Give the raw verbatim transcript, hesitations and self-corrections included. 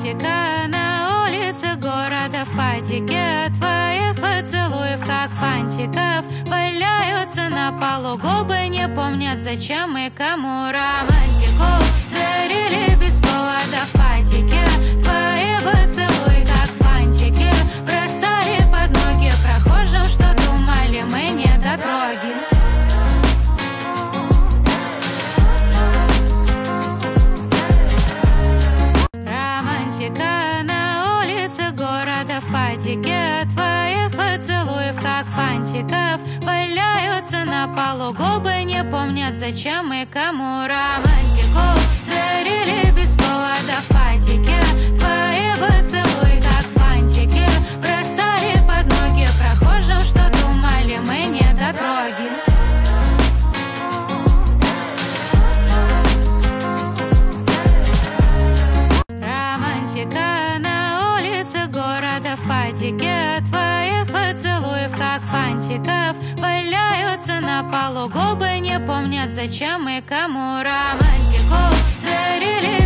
Романтика на улице города в падике от твоих поцелуев, как фантиков, валяются на полу губы, не помнят зачем и кому. Романтику дарили без повода в падике, твои поцелуи, как фантики, бросали под ноги прохожим, что думали мы недотроги. На улице города в падике от твоих поцелуев, как фантиков, валяются на полу губы, не помнят зачем и кому. Романтику дарили без повода в падике, твои поцелуи, как фантики, бросали под ноги прохожим, что думали мы недотроги. На улице города в падике от твоих поцелуев, как фантиков, валяются на полу губы, не помнят зачем и кому. Романтику дарили